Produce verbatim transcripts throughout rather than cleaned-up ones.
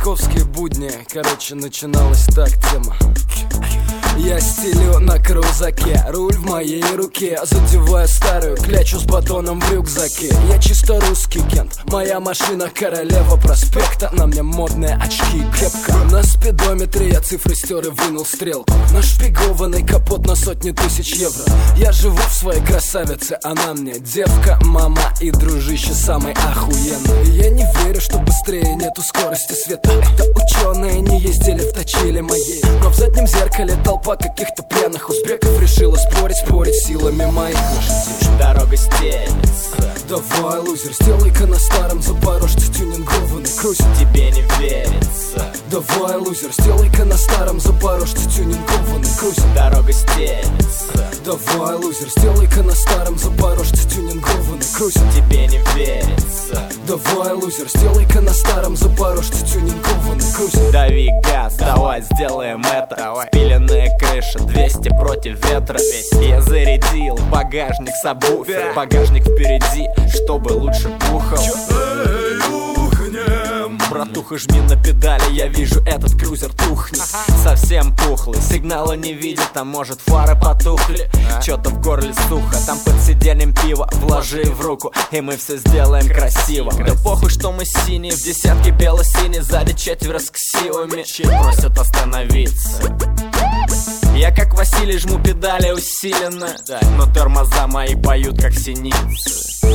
Московские будни, короче, начиналась так тема. Я стелю на крузаке, руль в моей руке, задеваю старую клячу с батоном в рюкзаке. Я чисто русский Кент, моя машина королева проспекта. На мне модные очки и кепка. На спидометре я цифры стер и вынул стрелку. Нашпигованный капот на сотни тысяч евро. Я живу в своей красавице, она мне девка, мама и дружище самый охуенный. Я не верю, что быстрее нету скорости света. Это ученые не ездили в точиле моей, но в заднем зеркале толпа каких-то пьяных узбеков решила спорить, спорить силами моих лошадей. Дорога стелется. Давай, лузер, сделай-ка на старом запорожце тюнингованный крузер. Тебе не верится. Давай, лузер, сделай-ка на старом запорожце тюнингованный крузер. Дорога стелется. Давай, лузер, сделай-ка на старом запорожце тюнингованный крузер. Тебе не верится. Давай, лузер, сделай-ка на старом запорожце тюнингованный крузер. Дави газ, давай сделаем это. Давай. Спиленная крыша, двести против ветра. Я зарядил багажник сабвуфер. Да. Багажник впереди, чтобы лучше бухал. Эй, ухнем. Братуха, жми на педали, я вижу, этот крузер тухнет. Ага. Совсем пухлый, сигнала не видит, а может фары потухли. а? Чё-то в горле сухо, там под сиденьем пиво. Вложи в руку, и мы все сделаем красиво. красиво. Да похуй, что мы синие, в десятке бело-синий. Сзади четверо с ксивами, просят остановиться. Я как Василий жму педали усиленно, да, но тормоза мои поют как синицы.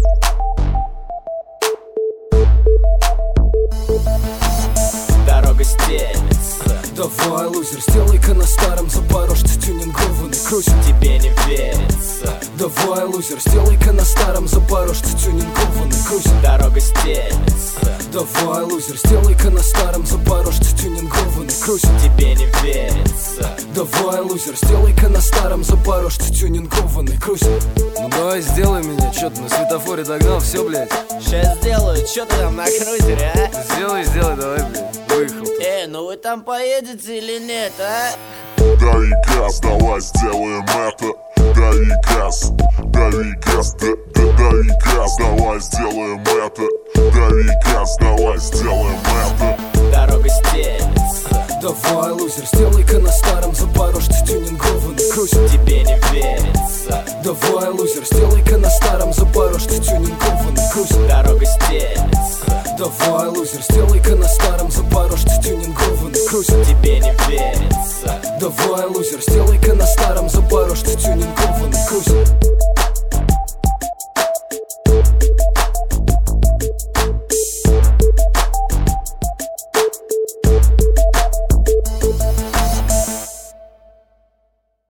Дорога стелется. Давай, лузер, сделай-ка на старом запорожце тюнингованный крузер. Тебе не верится. Давай, лузер, сделай-ка на старом запорожце тюнингованный крузер. Дорога стелется. Давай, лузер, сделай-ка на старом запорожце тюнингованный крузер. Тебе не верится. Давай, лузер, сделай-ка на старом запорожце тюнингованный крузер. Ну давай сделай меня, чё ты на светофоре догнал, всё, блядь. Сейчас сделаю, чё ты там на крузере, а? Сделай, сделай, давай, блядь, выехал. Эй, ну вы там поедете или нет, а? Дави газ, давай сделаем это. Дави газ, дави газ, да, да, дави газ, давай сделаем это. Дави газ, давай сделаем это. Дорога стелется. Давай, лузер, сделай-ка на старом запорожце тюнингованный крузер. Тебе не верится. Давай, лузер, сделай-ка на старом запорожце тюнингованный крузер. Дорога стелется. Давай, лузер, сделай-ка на старом запорожце тюнингованный крузер. Тебе не верится. Давай, лузер, сделай-ка на старом запорожце тюнингованный крузер.